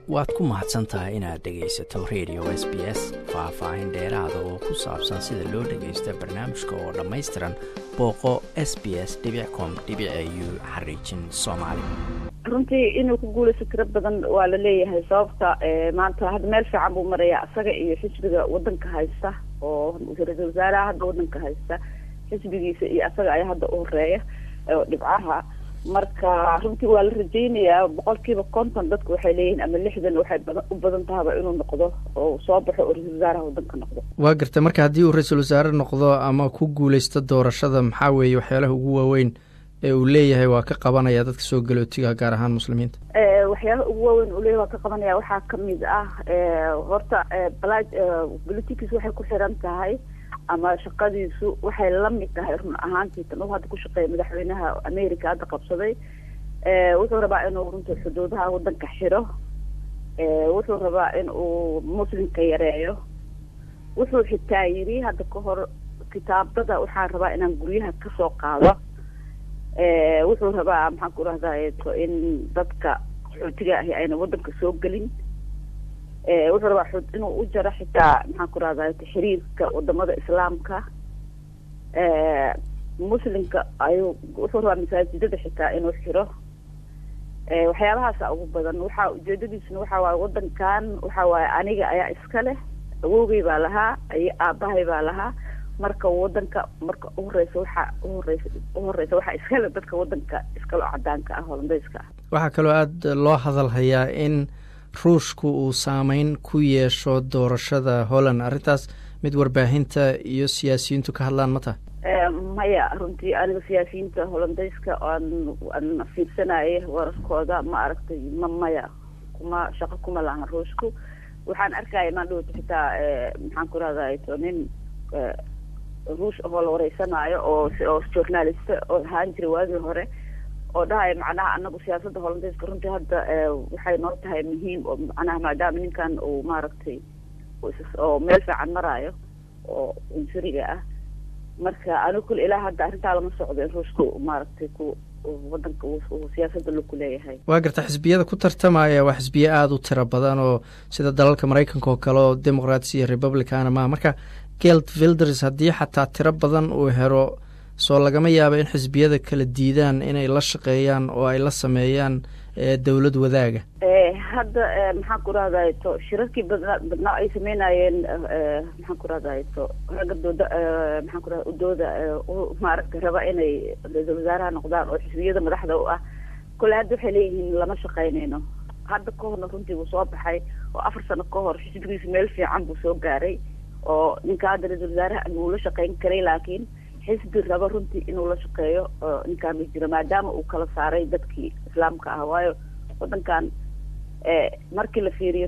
waad ku mahadsantahay inaad dhegaysato radio SBS faahfaahin dheeraada oo ku saabsan sida loo dhagaysto barnaamijka oo dhammaystiran booqo sbs.com.au/Soomaali. runtii inuu ku guulaysto tiro badan waa la leeyahay sababta maanta hadda meel fiican buu marayaa asaga iyo xisbiga wadanka haysta oo ra'iisul wasaaraha hadda wadanka haysta xisbigiisa iyo asaga ayaa hadda u horeeya dhibcaha marka runtii waa la rajaynayaa 50% dadku waxay leeyihiin ama 60 waxay u badan tahay inuu noqdo oo soo baxo oo ra'iisul wasaaraha wadanka noqdo. waa gartay marka haddii uu ra'iisul wasaare noqdo ama ku guulaysto doorashada maxaa weeye waxyaalaha ugu waaweyn ee uu leeyahay waa ka qabanaya dadka soo galootiga gaar ahaan muslimiinta. waxyaalaha ugu waaweyn uu leeyahay waa ka qabanaya waxaa kamid ah horta politics waxay ku xiran tahay ama shaqadiisu waxay la mid tahay run ahaantii tan uu hadda ku shaqeeyo madaxweynaha America hadda qabsaday wuxuu rabaa inuu runtii xuduudaha wadanka xiro wuxuu rabaa inuu muslimka yareeyo wuxuu xitaa yiri hadda ka hor kitaabada waxaa rabaa inaan guryaha ka soo qaado wuxuu rabaa maxaan ku rahdaa in dadka xuduudiga ah ayna wadanka soo galin wuxuu rabaa inuu u jaro xitaa maxaan ku rahdaa xiriirka wadamada islaamka muslimka ayuu wuxuu rabaa masaajidada xitaa inuu xiro waxyaabahaas ugu badan waxa ujeedadiisuna waxa waa wadankan waxa waa aniga ayaa iska leh awoogay baa lahaa iyo aabahay baa lahaa marka wadanka marka u horeysa waxa iska leh dadka wadanka iska loo cadaanka ah Hollandeyska waxa kaloo aad loo hadal hayaa in ruushku uu saameyn ku yeesho doorashada Holland arrintaas mid warbaahinta iyo siyaasiyiintu ka hadlaan ma tahay maya runtii aniga siyaasiyiinta Hollandeyska aan fiirsanayay wararkooda ma aragtay maya kuma shaqo kuma lahan ruushku waxaan arkay ma dhowto xitaa maxaan ku raadayay nin ruush oo la wareysanayo oo journalist oo ahaan jiray waagii hore oo dhahay macnaha anagu siyaasadda Hollandeyska runtii hadda waxay noo tahay muhiim oo macnaha maadaama ninkan uu maaragtay oo meel fiican marayo oo unsuriga ah marka anigu kul ilaa hadda arrintaa lama socdo in ruushku maaragtay ku wadanka uu siyaasadda loo kuleeyahay. waa garta xisbiyada ku tartamaya waa xisbiye aad u tiro badan oo sida dalalka Mareykanka oo kale oo Democrats iyo Republican ma marka Geert Wilders haddii xataa tiro badan uu helo soo lagama yaabo in xisbiyada kala diidaan inay la shaqeeyaan oo ay la sameeyaan dawlad wadaaga hadda maxaan ku raadayay shirarkii badnaa ay sameynayeen maxaan ku raadayay ragga maxaan ku raadayay dooda maaragtay raba inay ra'iisul wasaaraha noqdaan oo xisbiyada madaxda u ah kule hadda waxay leeyihiin lama shaqeynayno hadda ka horna runtii wuu soo baxay oo 4 sano ka hor xisbigiisa meel fiican buu soo gaaray oo ninka hadda ra'iisul wasaaraha uu la shaqeyn karay laakiin xisbi raba runtii inuu la shaqeeyo ninkaan ma jiro maadaama uu kala saaray dadkii islaamka ah waayo wadankan markii la fiiriyo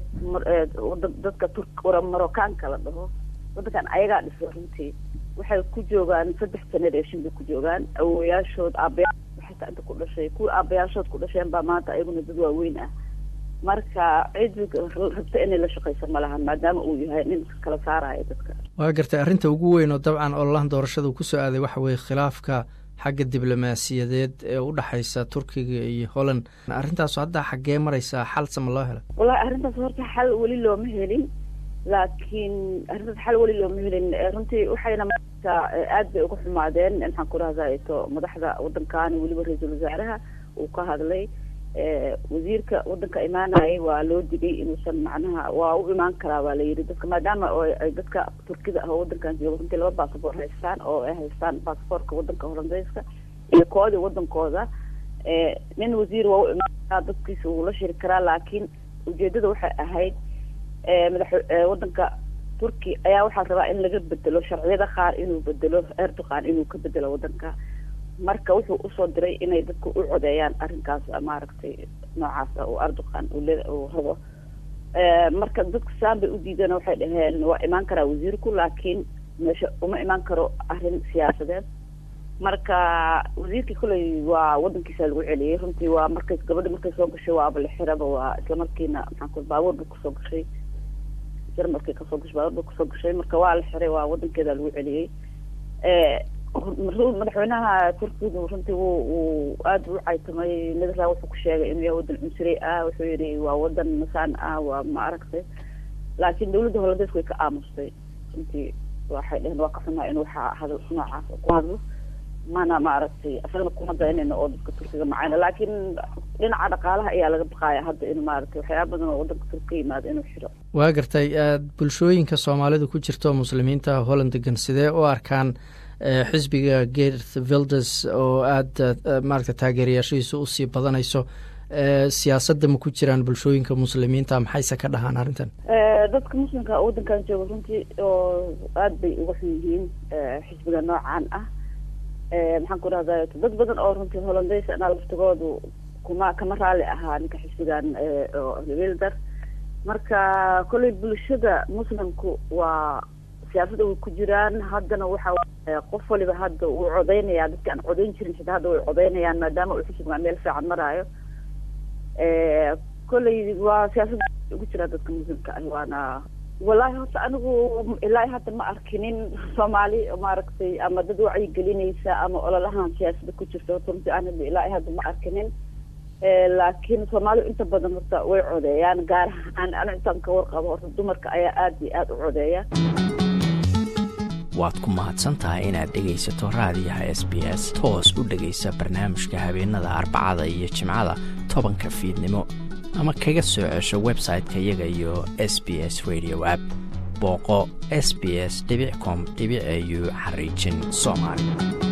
dadka Marookaanka la dhaho wadankan ayagaa dhisay runtii waxay ku joogaan 3 generation ku joogaan awooyaashood aabayaashood xitaa inta ku dhashay kuwa aabayaashood ku dhasheen baa maanta ayaguna dad waaweyn ah marka cid rabta inay la shaqeyso malahan maadaama uu yahay nin kala saarayo dadka. waa gartay arrinta ugu weyn oo dabcan ololahan doorashada uu ku soo aaday waxa weeye khilaafka xagga diblomaasiyadeed ee u dhaxaysa Turkiga iyo Holland arrintaas hadda xagee maraysa xal sama loo helo wallahi arrintaas horta xal wali looma helin laakiin arrintaas xal wali looma helin runtii waxayna aad bay ugu xumaadeen waxaan ku raadayay madaxda wadankan waliba ra'iisul wasaaraha uu ka hadlay wasiirka wadanka imaanayay waa loo digay inuusan macnaha waa u imaan karaa waa la yiri dadka maadaama ay dadka Turkida ah wadankan jooga runtii 2 passport haystaan oo ay haystaan passportka wadanka Hollandeyska iyo koodi wadankooda nin wasiir waa u imaan karaa dadkiisa uu la shiri karaa laakiin ujeedada waxay ahayd wadanka Turki ayaa waxaa rabaa in laga bedelo sharciyada qaar inuu bedelo Erdogan inuu ka bedelo wadanka marka wuxuu u soo diray inay dadku u codeeyaan arrinkaas maaragtay noocaas oo Erdogan uu rabo marka dadku saambay u diidana waxay dhaheen waa imaan karaa wasiirku laakiin meesha uma imaan karo arrin siyaasadeed marka wasiirkii kulay waa wadankiisa lagu celiyay runtii waa markay gabadha markay soo gashay waa la xiraba waa isla markiina maxaan ku baabuur ku soo gashay markay ka soo gashay baabuur ku soo gashay marka waa la xiray waa wadankeeda lagu celiyay madaxweynaha turkiga runtii wuu aada u caytamay netherland wuxuu ku sheegay inuu yahay wadan cunsuri wuxuu yidhi waa wadan masaan waa ma aragtay laakiin dawladda holandeesku way ka aamustay runtii waxay dheheen waa ka xunaa inuu waxa hadal noocaas ku hadlo mana ma aragtay asagana kuma daynayno oo dadka turkiga macayna laakiin dhinaca dhaqaalaha ayaa laga baqaaya hadda inuu maaragtay waxyaaba badan oo wadanka turkiga yimaado inuu xiro waa gartay bulshooyinka soomaalida ku jirto muslimiinta holland degan sidee u arkaan xisbiga Geert Wilders oo aada maaragta taageerayaashiisa usii badanayso siyaasadda ma ku jiraan bulshooyinka muslimiinta maxayse ka dhahaan arrintan dadka muslimka wadankan jooga runtii oo aada bay uga xun yihiin xisbiga noocan ah maxaan ku rahdaa dad badan oo runtii holandeys anaa laftigoodu kama raali ahaa ninka xisbigan Wilders marka kolley bulshada muslimku waa siyaasadda way ku jiraan haddana waxa qof waliba hadda uu codeynaya dadka aan codeyn jirin xitaa hadda way codeynayaan maadaama uu xisbiga meel fiican maraayo kolley waa siyaasadda ugu jira dadka muslimka ah waana wallahi horta anigu ilaa hadda ma arkinin Soomaali maaragtay ama dad wacyi gelinaysa ama ololahan siyaasadda ku jirta runtii anigu ilaa hadda ma arkinin laakiin Soomaali inta badan horta way codeeyaan gaar ahaan aniga intaan ka warqabo horta dumarka ayaa aad iyo aad u codeeya waad ku mahadsantahay inaad dhegaysato raadiyaha SBS toos u dhegaysa barnaamijka habeenada Arbacada iyo Jimcada 10 fiidnimo ama kaga soo cesho website-ka iyaga iyo SBS Radio app booqo sbs.com.au/Somali